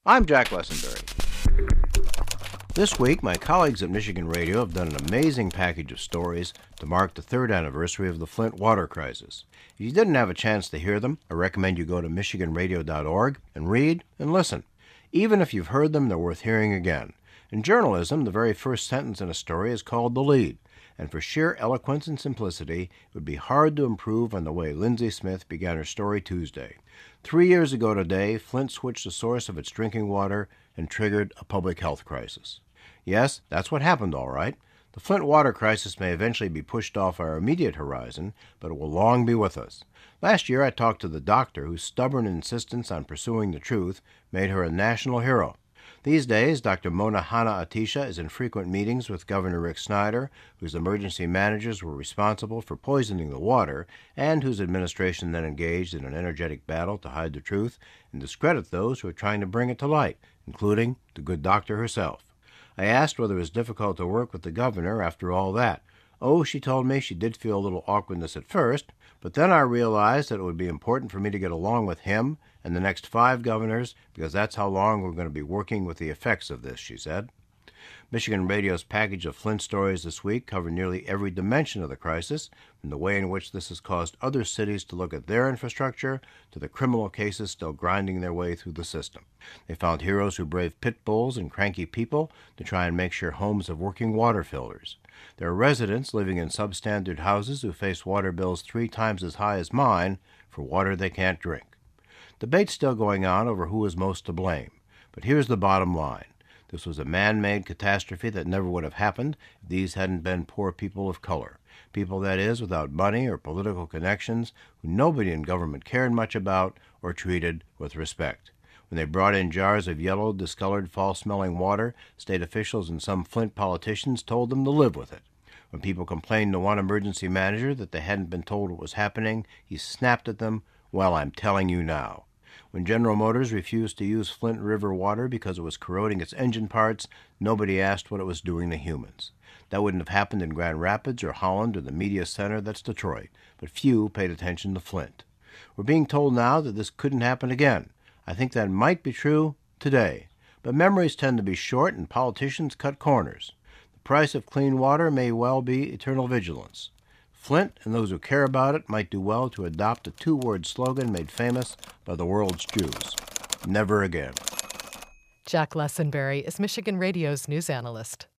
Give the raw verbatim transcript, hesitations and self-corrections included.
I'm Jack Lessenberry. This week, my colleagues at Michigan Radio have done an amazing package of stories to mark the third anniversary of the Flint water crisis. If you didn't have a chance to hear them, I recommend you go to michigan radio dot org and read and listen. Even if you've heard them, they're worth hearing again. In journalism, the very first sentence in a story is called the lead, and for sheer eloquence and simplicity, it would be hard to improve on the way Lindsay Smith began her story Tuesday. Three years ago today, Flint switched the source of its drinking water and triggered a public health crisis. Yes, that's what happened, all right. The Flint water crisis may eventually be pushed off our immediate horizon, but it will long be with us. Last year, I talked to the doctor whose stubborn insistence on pursuing the truth made her a national hero. These days, Doctor Mona Hanna-Attisha is in frequent meetings with Governor Rick Snyder, whose emergency managers were responsible for poisoning the water, and whose administration then engaged in an energetic battle to hide the truth and discredit those who are trying to bring it to light, including the good doctor herself. I asked whether it was difficult to work with the governor after all that. Oh, she told me she did feel a little awkwardness at first, but then I realized that it would be important for me to get along with him and the next five governors, because that's how long we're going to be working with the effects of this, she said. Michigan Radio's package of Flint stories this week cover nearly every dimension of the crisis, from the way in which this has caused other cities to look at their infrastructure to the criminal cases still grinding their way through the system. They found heroes who brave pit bulls and cranky people to try and make sure homes have working water filters. There are residents living in substandard houses who face water bills three times as high as mine for water they can't drink. Debate's still going on over who is most to blame, but here's the bottom line. This was a man-made catastrophe that never would have happened if these hadn't been poor people of color, people, that is, without money or political connections, who nobody in government cared much about or treated with respect. When they brought in jars of yellow, discolored, false-smelling water, state officials and some Flint politicians told them to live with it. When people complained to one emergency manager that they hadn't been told what was happening, he snapped at them, "Well, I'm telling you now." When General Motors refused to use Flint River water because it was corroding its engine parts, nobody asked what it was doing to humans. That wouldn't have happened in Grand Rapids or Holland or the media center that's Detroit, but few paid attention to Flint. We're being told now that this couldn't happen again. I think that might be true today, but memories tend to be short and politicians cut corners. The price of clean water may well be eternal vigilance. Flint and those who care about it might do well to adopt a two-word slogan made famous by the world's Jews: never again. Jack Lessenberry is Michigan Radio's news analyst.